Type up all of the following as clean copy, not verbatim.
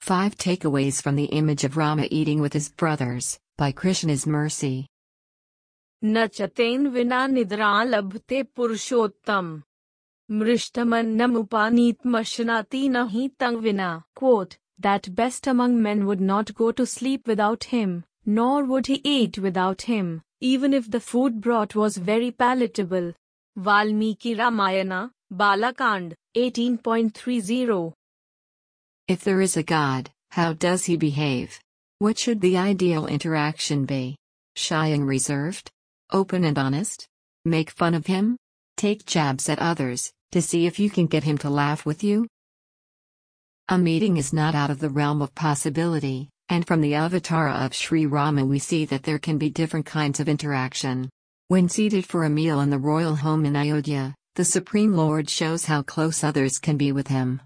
5 Takeaways from the Image of Rama Eating with His Brothers, by Krishna's Mercy. Nachaten vina nidra labhte purushottam. Mrishtamannam upanitmashnati nahi tang vina. Quote, that best among men would not go to sleep without him, nor would he eat without him, even if the food brought was very palatable. Valmiki Ramayana, Balakand, 18.30. If there is a God, how does he behave? What should the ideal interaction be? Shy and reserved? Open and honest? Make fun of him? Take jabs at others, to see if you can get him to laugh with you? A meeting is not out of the realm of possibility, and from the avatara of Sri Rama we see that there can be different kinds of interaction. When seated for a meal in the royal home in Ayodhya, the Supreme Lord shows how close others can be with him.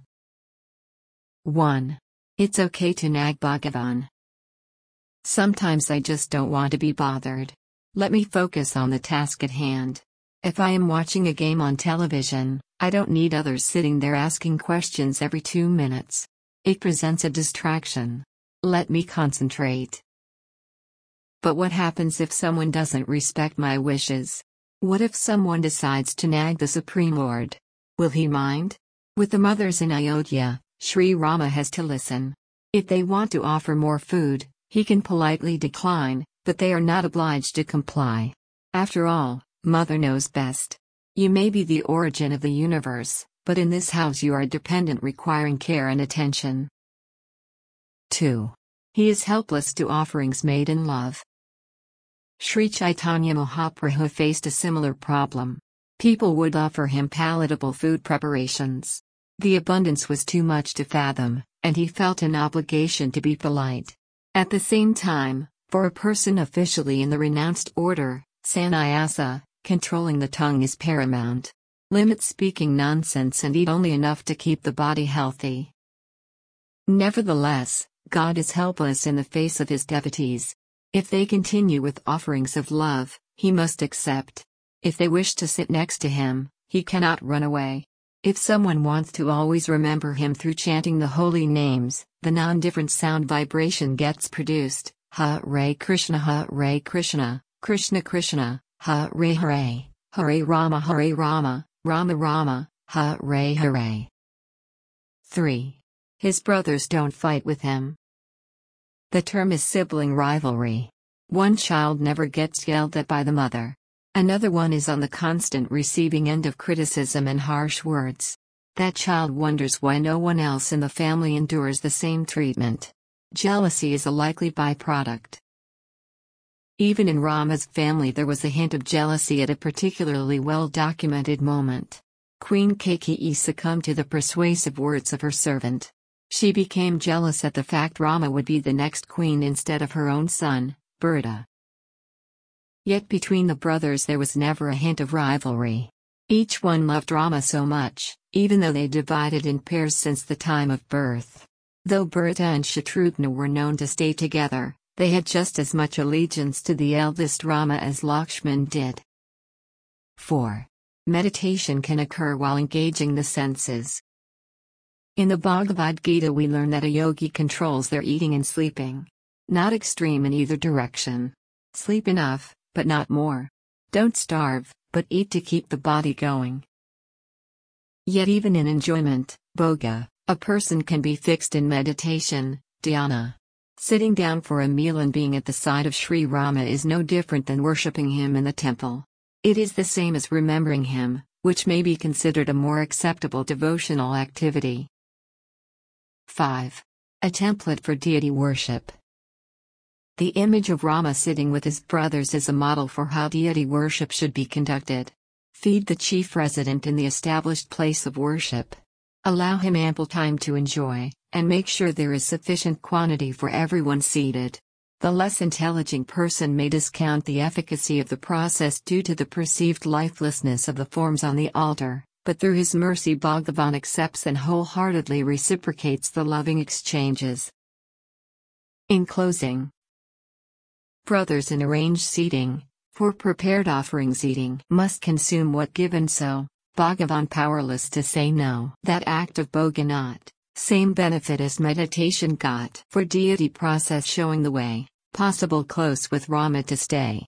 1. It's okay to nag Bhagavan. Sometimes I just don't want to be bothered. Let me focus on the task at hand. If I am watching a game on television, I don't need others sitting there asking questions every 2 minutes. It presents a distraction. Let me concentrate. But what happens if someone doesn't respect my wishes? What if someone decides to nag the Supreme Lord? Will he mind? With the mothers in Ayodhya, Sri Rama has to listen. If they want to offer more food, he can politely decline, but they are not obliged to comply. After all, Mother knows best. You may be the origin of the universe, but in this house you are dependent requiring care and attention. 2. He is helpless to offerings made in love. Sri Chaitanya Mahaprabhu faced a similar problem. People would offer him palatable food preparations. The abundance was too much to fathom, and he felt an obligation to be polite. At the same time, for a person officially in the renounced order, sannyasa, controlling the tongue is paramount. Limit speaking nonsense and eat only enough to keep the body healthy. Nevertheless, God is helpless in the face of his devotees. If they continue with offerings of love, he must accept. If they wish to sit next to him, he cannot run away. If someone wants to always remember him through chanting the holy names, the non-different sound vibration gets produced. Hare Krishna, Krishna Krishna, Hare Hare, Hare Rama, Rama Rama, Hare Hare. 3. His brothers don't fight with him. The term is sibling rivalry. One child never gets yelled at by the mother. Another one is on the constant receiving end of criticism and harsh words. That child wonders why no one else in the family endures the same treatment. Jealousy is a likely byproduct. Even in Rama's family there was a hint of jealousy at a particularly well-documented moment. Queen Kaikeyi succumbed to the persuasive words of her servant. She became jealous at the fact Rama would be the next queen instead of her own son, Bharata. Yet between the brothers there was never a hint of rivalry. Each one loved Rama so much, even though they divided in pairs since the time of birth. Though Bharata and Shatrughna were known to stay together, they had just as much allegiance to the eldest Rama as Lakshman did. 4. Meditation can occur while engaging the senses. In the Bhagavad Gita we learn that a yogi controls their eating and sleeping. Not extreme in either direction. Sleep enough, but not more. Don't starve, but eat to keep the body going. Yet even in enjoyment, bhoga, a person can be fixed in meditation, dhyana. Sitting down for a meal and being at the side of Sri Rama is no different than worshipping him in the temple. It is the same as remembering him, which may be considered a more acceptable devotional activity. 5. A template for deity worship. The image of Rama sitting with his brothers is a model for how deity worship should be conducted. Feed the chief resident in the established place of worship. Allow him ample time to enjoy, and make sure there is sufficient quantity for everyone seated. The less intelligent person may discount the efficacy of the process due to the perceived lifelessness of the forms on the altar, but through his mercy Bhagavan accepts and wholeheartedly reciprocates the loving exchanges. In closing, brothers in arranged seating, for prepared offerings eating must consume what given, so Bhagavan powerless to say no. That act of bhoganat, Same benefit as meditation got. For deity process showing the way, possible close with Rama to stay.